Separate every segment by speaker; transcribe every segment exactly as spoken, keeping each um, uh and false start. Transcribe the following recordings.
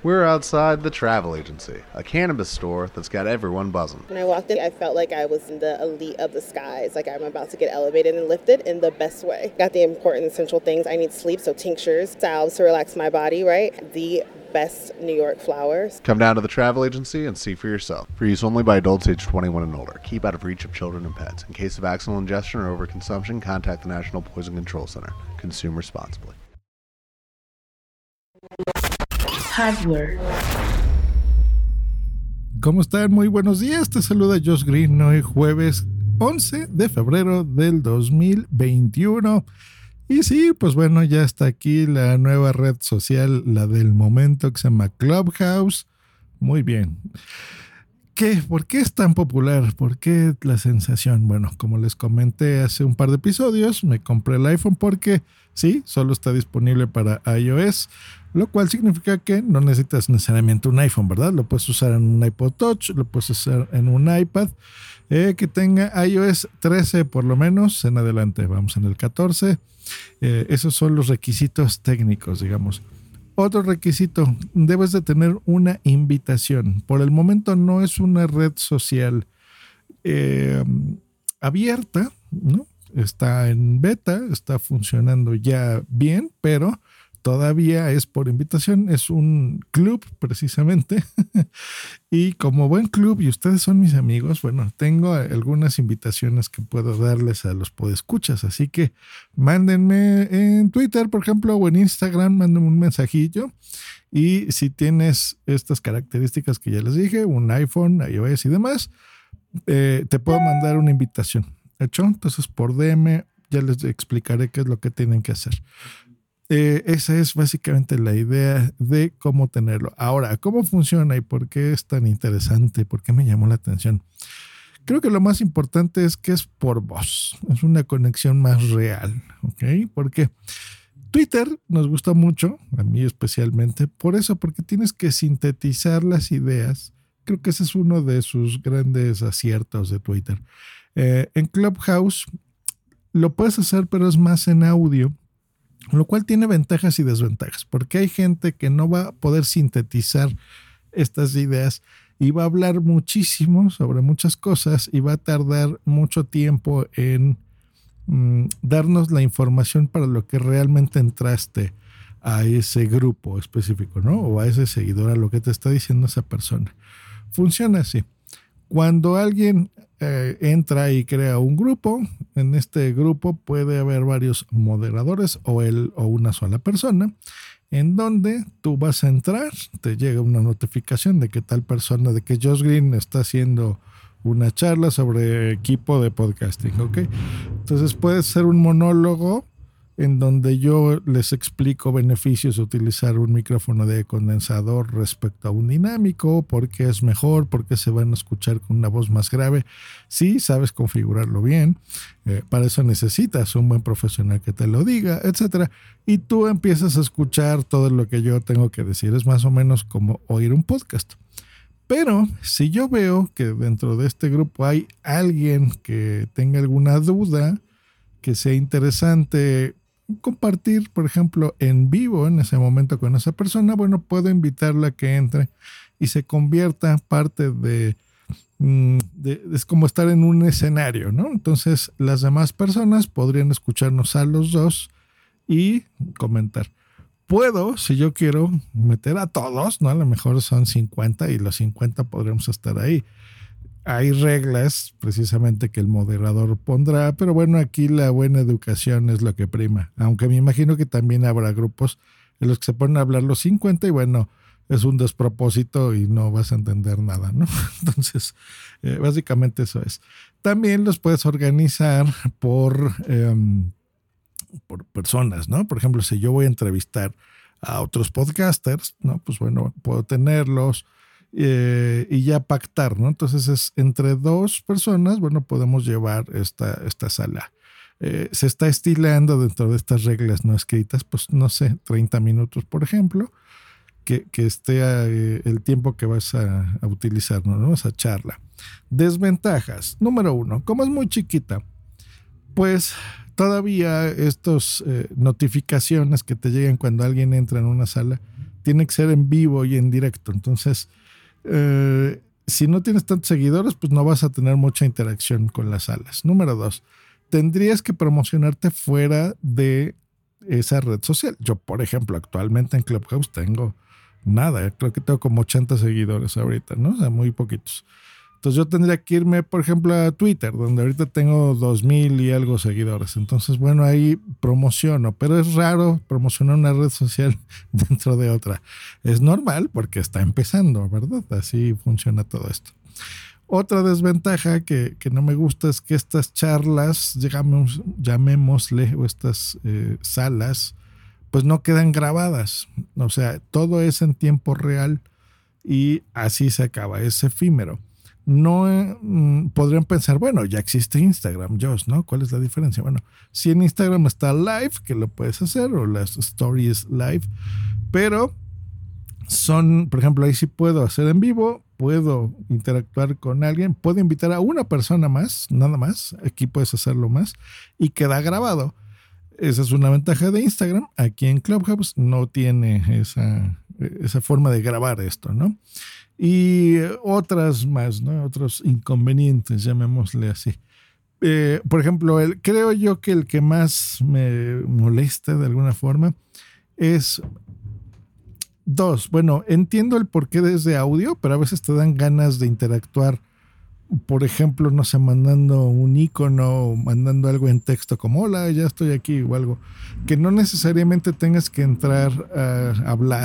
Speaker 1: We're outside the Travel Agency, a cannabis store that's got everyone buzzing.
Speaker 2: When I walked in, I felt like I was in the elite of the skies, like I'm about to get elevated and lifted in the best way. Got the important essential things. I need sleep, so tinctures, salves to relax my body, right? The best New York flowers.
Speaker 1: Come down to the Travel Agency and see for yourself. For use only by adults age twenty-one and older. Keep out of reach of children and pets. In case of accidental ingestion or overconsumption, contact the National Poison Control Center. Consume responsibly.
Speaker 3: Hardware.
Speaker 4: ¿Cómo están? Muy buenos días. Te saluda Josh Green hoy jueves once de febrero del dos mil veintiuno. Y sí, pues bueno, ya está aquí la nueva red social, la del momento, que se llama Clubhouse. Muy bien. ¿Qué? ¿Por qué es tan popular? ¿Por qué la sensación? Bueno, como les comenté hace un par de episodios, me compré el iPhone porque sí, solo está disponible para iOS, lo cual significa que no necesitas necesariamente un iPhone, ¿verdad? Lo puedes usar en un iPod Touch, lo puedes usar en un iPad eh, que tenga iOS trece por lo menos en adelante. Vamos en el catorce. Eh, esos son los requisitos técnicos, digamos. Otro requisito, debes de tener una invitación. Por el momento no es una red social eh, abierta, ¿no? Está en beta, está funcionando ya bien, pero todavía es por invitación, es un club precisamente. Y como buen club, y ustedes son mis amigos, bueno, tengo algunas invitaciones que puedo darles a los podescuchas. Así que mándenme en Twitter, por ejemplo, o en Instagram, mándenme un mensajillo. Y si tienes estas características que ya les dije, un iPhone, iOS y demás, eh, te puedo mandar una invitación. ¿Hecho? Entonces por D M ya les explicaré qué es lo que tienen que hacer. Eh, esa es básicamente la idea de cómo tenerlo. Ahora, ¿cómo funciona y por qué es tan interesante? ¿Por qué me llamó la atención? Creo que lo más importante es que es por voz. Es una conexión más real, ¿ok? Porque Twitter nos gusta mucho, a mí especialmente, por eso, porque tienes que sintetizar las ideas. Creo que ese es uno de sus grandes aciertos de Twitter. Eh, en Clubhouse lo puedes hacer, pero es más en audio, lo cual tiene ventajas y desventajas, porque hay gente que no va a poder sintetizar estas ideas y va a hablar muchísimo sobre muchas cosas y va a tardar mucho tiempo en mm, darnos la información para lo que realmente entraste a ese grupo específico, ¿no? O a ese seguidor, a lo que te está diciendo esa persona. Funciona así. Cuando alguien eh, entra y crea un grupo, en este grupo puede haber varios moderadores o él o una sola persona, en donde tú vas a entrar, te llega una notificación de que tal persona, de que Josh Green está haciendo una charla sobre equipo de podcasting, ¿ok? Entonces puede ser un monólogo en donde yo les explico beneficios de utilizar un micrófono de condensador respecto a un dinámico, por qué es mejor, por qué se van a escuchar con una voz más grave. Sí, sabes configurarlo bien, eh, para eso necesitas un buen profesional que te lo diga, etcétera. Y tú empiezas a escuchar todo lo que yo tengo que decir. Es más o menos como oír un podcast. Pero si yo veo que dentro de este grupo hay alguien que tenga alguna duda, que sea interesante compartir, por ejemplo, en vivo en ese momento con esa persona, bueno, puedo invitarla a que entre y se convierta parte de, de, es como estar en un escenario, ¿no? Entonces las demás personas podrían escucharnos a los dos y comentar. Puedo, si yo quiero, meter a todos, ¿no? A lo mejor son cincuenta y los cincuenta podremos estar ahí. Hay reglas precisamente que el moderador pondrá, pero bueno, aquí la buena educación es lo que prima, aunque me imagino que también habrá grupos en los que se ponen a hablar los cincuenta y bueno, es un despropósito y no vas a entender nada, ¿no? Entonces, eh, básicamente eso es. También los puedes organizar por, eh, por personas, ¿no? Por ejemplo, si yo voy a entrevistar a otros podcasters, ¿no? Pues bueno, puedo tenerlos. Eh, y ya pactar, ¿no? Entonces es entre dos personas, bueno, podemos llevar esta, esta sala. Eh, se está estilando dentro de estas reglas no escritas, pues no sé, treinta minutos, por ejemplo, que, que esté eh, el tiempo que vas a, a utilizar, ¿no? Esa charla. Desventajas. Número uno, como es muy chiquita, pues todavía estas eh, notificaciones que te llegan cuando alguien entra en una sala tiene que ser en vivo y en directo. Entonces, eh, si no tienes tantos seguidores, pues no vas a tener mucha interacción con las salas. Número dos, tendrías que promocionarte fuera de esa red social. Yo, por ejemplo, actualmente en Clubhouse tengo nada, creo que tengo como ochenta seguidores ahorita, ¿no? O sea, muy poquitos. Entonces yo tendría que irme, por ejemplo, a Twitter, donde ahorita tengo dos mil y algo seguidores. Entonces, bueno, ahí promociono, pero es raro promocionar una red social dentro de otra. Es normal porque está empezando, ¿verdad? Así funciona todo esto. Otra desventaja que, que no me gusta es que estas charlas, llamemos, llamémosle, o estas eh, salas, pues no quedan grabadas. O sea, todo es en tiempo real y así se acaba, es efímero. No eh, podrían pensar, bueno, ya existe Instagram, Josh, ¿no? ¿Cuál es la diferencia? Bueno, si en Instagram está live, que lo puedes hacer, o las stories live, pero son, por ejemplo, ahí sí puedo hacer en vivo, puedo interactuar con alguien, puedo invitar a una persona más, nada más, aquí puedes hacerlo más, y queda grabado. Esa es una ventaja de Instagram. Aquí en Clubhouse no tiene esa, esa forma de grabar esto, ¿no? Y otras más, ¿no? Otros inconvenientes, llamémosle así. Eh, por ejemplo, el, creo yo que el que más me molesta de alguna forma es dos. Bueno, entiendo el porqué desde audio, pero a veces te dan ganas de interactuar. Por ejemplo, no sé, mandando un icono o mandando algo en texto como hola, ya estoy aquí o algo, que no necesariamente tengas que entrar a hablar.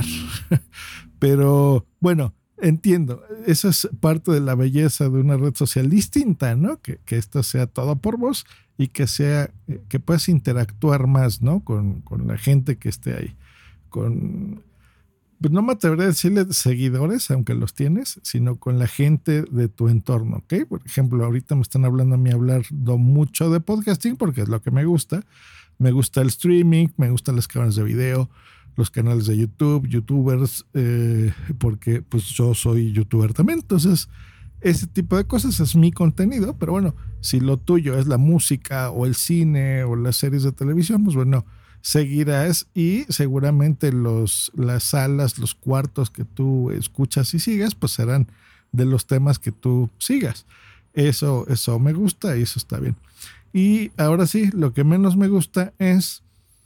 Speaker 4: Pero bueno, entiendo, esa es parte de la belleza de una red social distinta, ¿no? Que, que esto sea todo por voz y que sea, que puedas interactuar más, ¿no? Con, con la gente que esté ahí. Con, pues no me atrevería a decirle seguidores, aunque los tienes, sino con la gente de tu entorno, ¿ok? Por ejemplo, ahorita me están hablando a mí hablando mucho de podcasting porque es lo que me gusta. Me gusta el streaming, me gustan las cámaras de video, los canales de YouTube, youtubers, eh, porque pues yo soy youtuber también. Entonces, ese tipo de cosas es mi contenido, pero bueno, si lo tuyo es la música o el cine o las series de televisión, pues bueno, seguirás y seguramente los, las salas, los cuartos que tú escuchas y sigas, pues serán de los temas que tú sigas. Eso, eso me gusta y eso está bien. Y ahora sí, lo que menos me gusta es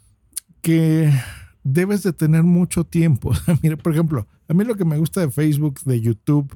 Speaker 4: que debes de tener mucho tiempo. Mira, por ejemplo, a mí lo que me gusta de Facebook, de YouTube,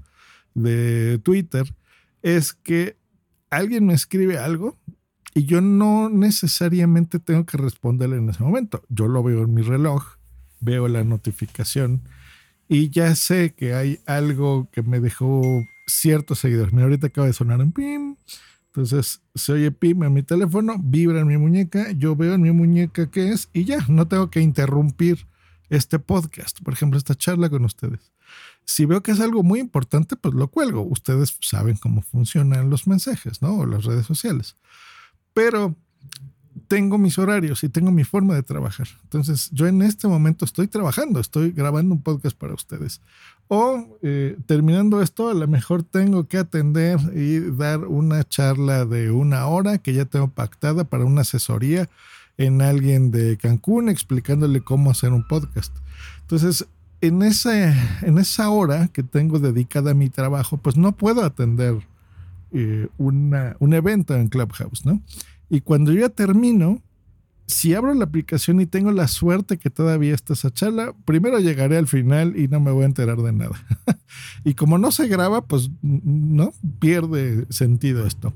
Speaker 4: de Twitter, es que alguien me escribe algo y yo no necesariamente tengo que responderle en ese momento. Yo lo veo en mi reloj, veo la notificación y ya sé que hay algo que me dejó ciertos seguidores. Mira, ahorita acaba de sonar un pim. Entonces se oye pim en mi teléfono, vibra en mi muñeca, yo veo en mi muñeca qué es y ya, no tengo que interrumpir este podcast, por ejemplo, esta charla con ustedes. Si veo que es algo muy importante, pues lo cuelgo. Ustedes saben cómo funcionan los mensajes, ¿no? O las redes sociales. Pero tengo mis horarios y tengo mi forma de trabajar. Entonces, yo en este momento estoy trabajando, estoy grabando un podcast para ustedes. O eh, terminando esto, a lo mejor tengo que atender y dar una charla de una hora que ya tengo pactada para una asesoría en alguien de Cancún explicándole cómo hacer un podcast. Entonces, en esa, en esa hora que tengo dedicada a mi trabajo, pues no puedo atender eh, una, un evento en Clubhouse, ¿no? Y cuando yo ya termino, si abro la aplicación y tengo la suerte que todavía está esa charla, primero llegaré al final y no me voy a enterar de nada. Y como no se graba, pues no pierde sentido esto.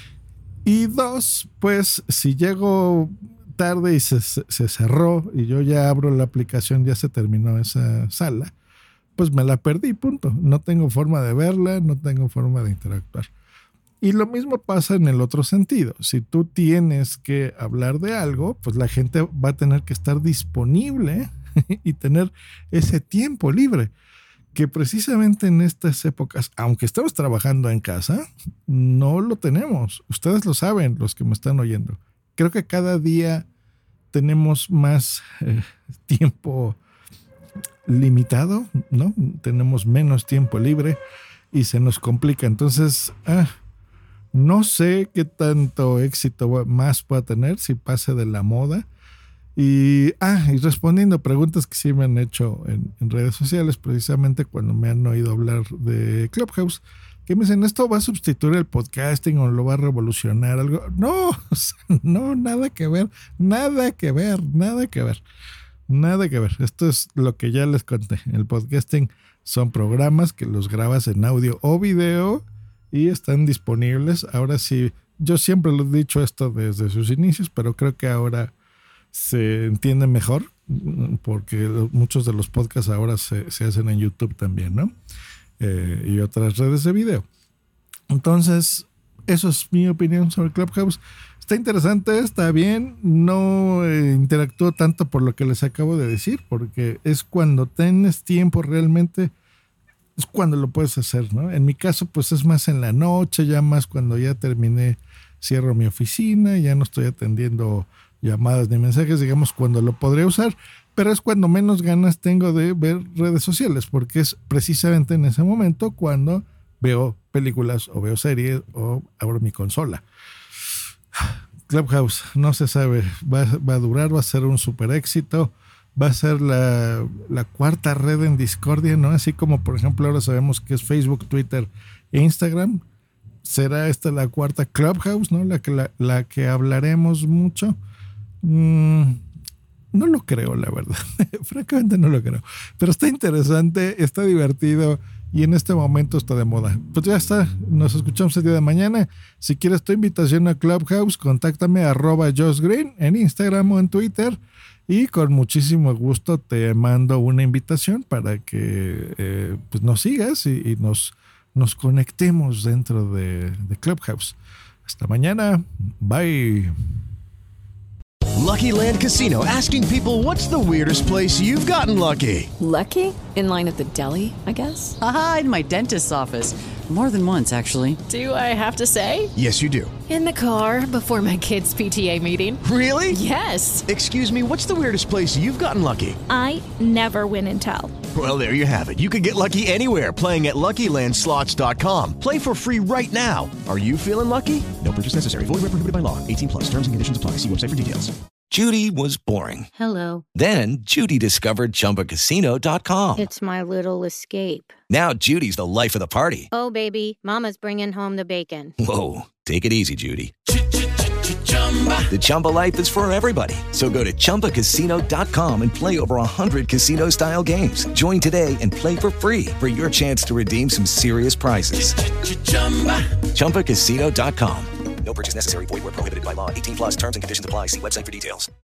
Speaker 4: Y dos, pues si llego tarde y se, se cerró y yo ya abro la aplicación, ya se terminó esa sala, pues me la perdí, punto. No tengo forma de verla, no tengo forma de interactuar. Y lo mismo pasa en el otro sentido. Si tú tienes que hablar de algo, pues la gente va a tener que estar disponible y tener ese tiempo libre, que precisamente en estas épocas, aunque estemos trabajando en casa, no lo tenemos. Ustedes lo saben, los que me están oyendo. Creo que cada día tenemos más eh, tiempo limitado, ¿no? Tenemos menos tiempo libre y se nos complica. Entonces, ah, no sé qué tanto éxito más pueda tener si pase de la moda. Y, ah, y respondiendo a preguntas que sí me han hecho en, en redes sociales, precisamente cuando me han oído hablar de Clubhouse, que me dicen, ¿esto va a sustituir el podcasting o lo va a revolucionar algo? No, o sea, no, nada que ver, nada que ver, nada que ver, nada que ver. Esto es lo que ya les conté. El podcasting son programas que los grabas en audio o video y están disponibles. Ahora sí, yo siempre lo he dicho esto desde sus inicios, pero creo que ahora se entiende mejor porque muchos de los podcasts ahora se, se hacen en YouTube también, ¿no? Eh, y otras redes de video. Entonces, eso es mi opinión sobre Clubhouse. Está interesante, está bien. No eh, interactúo tanto por lo que les acabo de decir, porque es cuando tienes tiempo realmente, es cuando lo puedes hacer, ¿no? En mi caso, pues es más en la noche, ya más cuando ya terminé, cierro mi oficina, ya no estoy atendiendo llamadas ni mensajes, digamos, cuando lo podría usar, pero es cuando menos ganas tengo de ver redes sociales, porque es precisamente en ese momento cuando veo películas o veo series o abro mi consola. Clubhouse, no se sabe, va, va a durar, va a ser un super éxito, va a ser la, la cuarta red en discordia, ¿no? Así como, por ejemplo, ahora sabemos que es Facebook, Twitter e Instagram. ¿Será esta la cuarta Clubhouse, ¿no? La que, la, la que hablaremos mucho. Mm, no lo creo, la verdad. Francamente no lo creo. Pero está interesante, está divertido y en este momento está de moda. Pues ya está, nos escuchamos el día de mañana. Si quieres tu invitación a Clubhouse, contáctame a arroba Josh Green en Instagram o en Twitter y con muchísimo gusto te mando una invitación para que eh, pues nos sigas y, y nos, nos conectemos dentro de, de Clubhouse. Hasta mañana. Bye.
Speaker 5: Lucky Land Casino, asking people, what's the weirdest place you've gotten lucky?
Speaker 6: Lucky? In line at the deli, I guess?
Speaker 7: Aha, in my dentist's office. More than once, actually.
Speaker 6: Do I have to say?
Speaker 5: Yes, you do.
Speaker 6: In the car before my kids' P T A meeting.
Speaker 5: Really?
Speaker 6: Yes.
Speaker 5: Excuse me, what's the weirdest place you've gotten lucky?
Speaker 8: I never win and tell.
Speaker 5: Well, there you have it. You can get lucky anywhere, playing at Lucky Land Slots dot com. Play for free right now. Are you feeling lucky? No purchase necessary. Void where prohibited by law. eighteen plus. Terms and conditions apply. See website for details.
Speaker 9: Judy was boring.
Speaker 8: Hello.
Speaker 9: Then Judy discovered Chumba Casino dot com.
Speaker 8: It's my little escape.
Speaker 9: Now Judy's the life of the party.
Speaker 8: Oh, baby, mama's bringing home the bacon.
Speaker 9: Whoa, take it easy, Judy. The Chumba life is for everybody. So go to Chumba Casino dot com and play over one hundred casino-style games. Join today and play for free for your chance to redeem some serious prizes. Chumba Casino dot com.
Speaker 10: No purchase necessary. Void where prohibited by law. eighteen plus terms and conditions apply. See website for details.